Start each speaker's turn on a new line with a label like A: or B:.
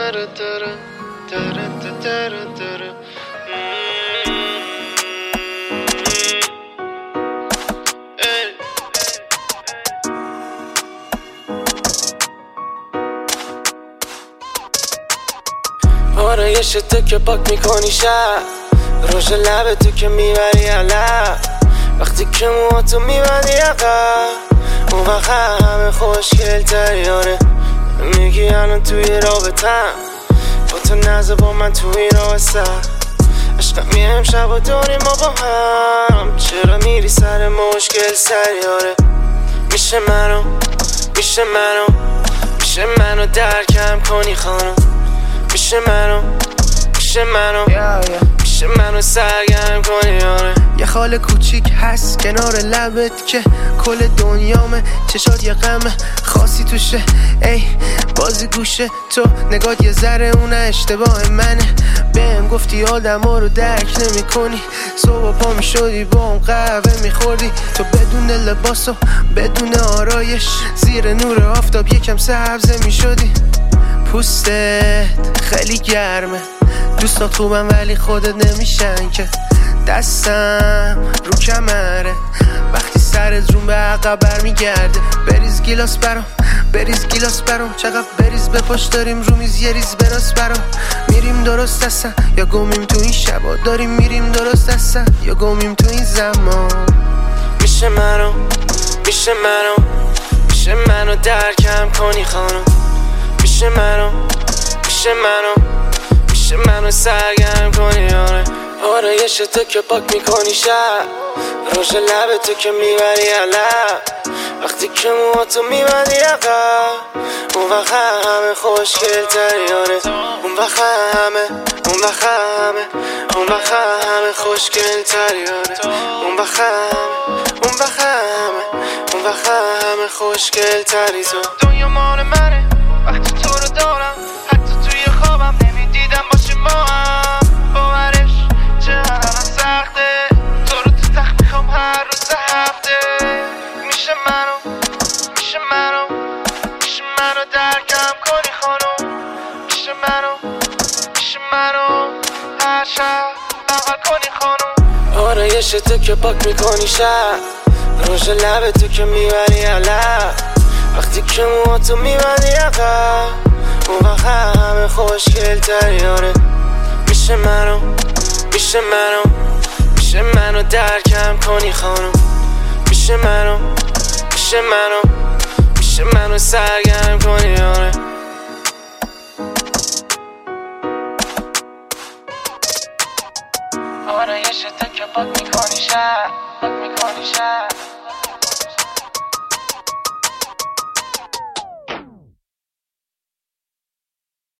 A: آرایش تو که پاک میکنی شب، روش لب تو که میبری علب، وقتی که موهاتو میبندی عقب اون وقت همه خوشگل تری. آره میگی الان توی رابطم، با تو نزه با من توی راسته عشقم میهم شب و داریم ما با هم، چرا میری سر مشکل سری؟ آره میشه منو درکم کنی خانم، میشه منو سرگرم کنی. آره
B: یه خال کوچیک هست کنار لبت که کل دنیامه، چشات یه غم خاصی توشه، ای بازی گوشه تو نگات یه ذره اونه اشتباه منه. بهم گفتی آدما رو درک نمی کنی، صبح پا می شدی با اون قهوه می خوردی، تو بدون لباس و بدون آرایش زیر نور آفتاب یکم سبزه می شدی. پوستت خیلی گرمه، دوستات خوبم ولی خودت نمیشن که، دستم رو کمره وقتی سرت روم به عقب برمیگرده. بریز گیلاس برام چقدر بریز به پاش داریم رو میز یه ریز براس برام. میریم درست هستن یا گمیم تو این شبا، داریم میریم درست هستن یا گمیم تو این زمان.
A: میشه منو درکم کنی خانم، میشه منو سرگرم کنی. آره آرایش تو که پاک میکنی شب، روش لب تو که میبری علب، وقتی که موهاتو میبندی عقب اون وقت همه خوشگل تری. آره اون وقت همه خوشگل تری. آره اون وقت همه خوشگل تری. تو
C: دنیا مال منه وقتی تو رو دارم، حتی توی خوابم نمیدیدم باشه ما هم. باورش چقدر سخته، تو رو تو تخت میخوام هر روز هفته. میشه منو درکم کنی خانم، میشه منو هر شب بغل کنی خانم.
A: آرایش تو که پاک میکنی شب، روش لب تو که میبری علب، وقتی که موهاتو میبندی عقب اون وقت همه خوشگل تری. آره میشه منو درکم کنی خانم، میشه منو سرگرم کنی. آره
C: آرایش تو که پاک میکنی شب